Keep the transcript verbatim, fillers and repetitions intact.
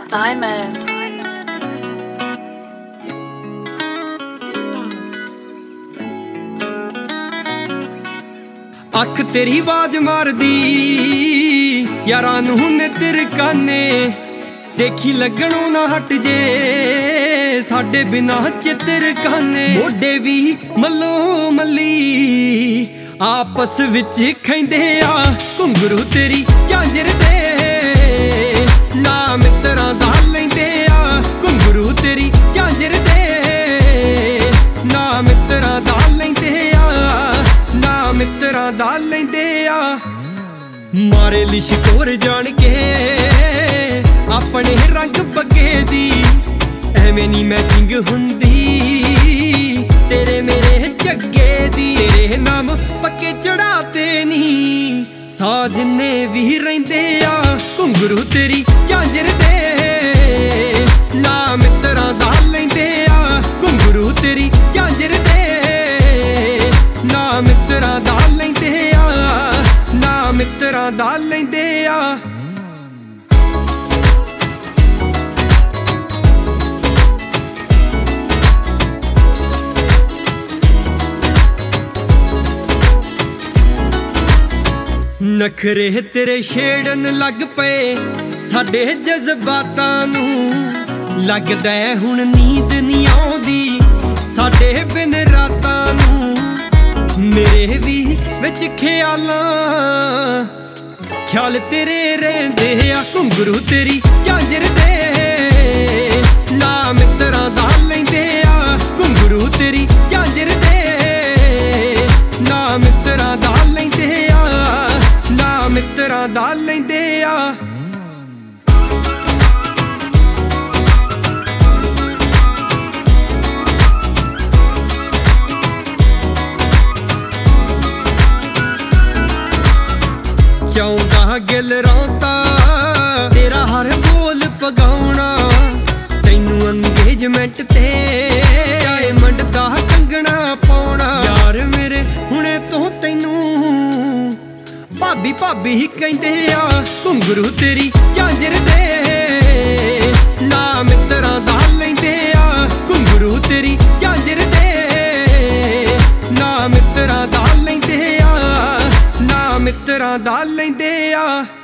Diamond. ਅੱਖ ਤੇਰੀ ਆਵਾਜ਼ ਮਾਰਦੀ ਯਾਰਾਂ ਨੂੰ ਨੇ ਤਿਰਕਾਨੇ ਦੇਖੀ ਲੱਗਣੋਂ ਨਾ ਹਟ ਜੇ ਸਾਡੇ ਬਿਨਾ ਚਿੱਤਰ ਕਾਨੇ ਮੋਢੇ ਵੀ ਮੱਲੋ ਮੱਲੀ ਆਪਸ ਵਿੱਚ ਖੈਂਦੇ ਆ ਘੁੰਗਰੂ ਤੇਰੀ ਝਾਂਜਰ ਦੇ ਨਾ ਮਿੱਤਰਾਂ ਦਾ ਲੈਂਦੇ ਆ ਘੁੰਗਰੂ ਤੇਰੀ ਝਾਂਜਰ ਦੇ ਨਾ ਮਿੱਤਰਾਂ ਦਾ ਲੈਂਦੇ ਆ ਨਾ ਮਿੱਤਰਾਂ ਦਾ ਲੈਂਦੇ ਆ ਮਾਰੇ ਲਿਸ਼ਕੋਰ ਜਾਣ ਕੇ ਆਪਣੇ ਰੰਗ ਬੱਗੇ ਦੀ ਐਵੇਂ ਨੀ ਮੈਚਿੰਗ ਹੁੰਦੀ ਤੇਰੇ ਮੇਰੇ ਜੱਗੇ ਦੀ ਤੇਰੇ ਨਾਮ ਪੱਕੇ ਚੜਾਤੇ ਨੀ ਸਾਜਨੇ ਵੀ ਰਹਿੰਦੇ ਆ ਘੁੰਗਰੂ ਤੇਰੀ ਝਾਂਜਰ ਦੇ ਨਾ ਮਿੱਤਰਾਂ ਦਾ ਲੈਂਦੇ ਆ ਘੁੰਗਰੂ ਤੇਰੀ ਝਾਂਜਰ ਦੇ ਨਾ ਮਿੱਤਰਾਂ ਦਾ ਲੈਂਦੇ ਆ ਨਾ ਮਿੱਤਰਾਂ ਦਾ ਲੈਂਦੇ ਆ ਨਖਰੇ ਤੇਰੇ ਛੇੜਨ ਲੱਗ ਪਏ ਸਾਡੇ ਜਜ਼ਬਾਤਾਂ ਨੂੰ ਲੱਗਦਾ ਹੁਣ ਨੀਂਦ ਨਹੀਂ ਆਉਂਦੀ ਸਾਡੇ ਬਿਨ ਰਾਤਾਂ ਨੂੰ ਮੇਰੇ ਵੀ ਵਿੱਚ ਖਿਆਲਾਂ ਖਿਆਲ ਤੇਰੇ ਰਹਿੰਦੇ ਆ ਘੁੰਗਰੂ ਤੇਰੀ ਝਾਂਜਰ ਦੇ ਨਾ ਮਿੱਤਰਾਂ ਦਾ ਲੈਂਦੇ ਆ ਘੁੰਗਰੂ ਤੇਰੀ ਝਾਂਜਰ ਦੇ ਨਾ ਮਿੱਤਰਾਂ ਦਾ ਲੈਂਦੇ ਆ ਨਾ ਮਿੱਤਰਾਂ ਦਾ ਲੈਂਦੇ ਆ ਚਾਹੁੰਦਾ ਗਿਲ ਰੌਂਤਾ ਤੇਰਾ ਹਰ ਬੋਲ ਪਗਾਉਣਾ ਤੈਨੂੰ ਅੰਗੇਜਮੈਂਟ ਤੇ ਡਾਇਮੰਡ ਦਾ ਕੰਗਣਾ ਪਾਉਣਾ ਯਾਰ ਮੇਰੇ ਹੁਣੇ ਤੋਂ ਤੈਨੂੰ ਭਾਬੀ ਭਾਬੀ ਹੀ ਕਹਿੰਦੇ ਆ ਘੁੰਗਰੂ ਤੇਰੀ ਝਾਂਜਰ ਦੇ ਨਾ ਮਿੱਤਰਾਂ ਦਾ ਲੈਂਦੇ ਆ ਘੁੰਗਰੂ ਤੇਰੀ ਝਾਂਜਰ ਦੇ ਨਾ ਮਿੱਤਰਾਂ ਦਾ ਲੈਂਦੇ ਆ ਨਾ ਮਿੱਤਰਾਂ ਦਾ ਲੈਂਦੇ ਆ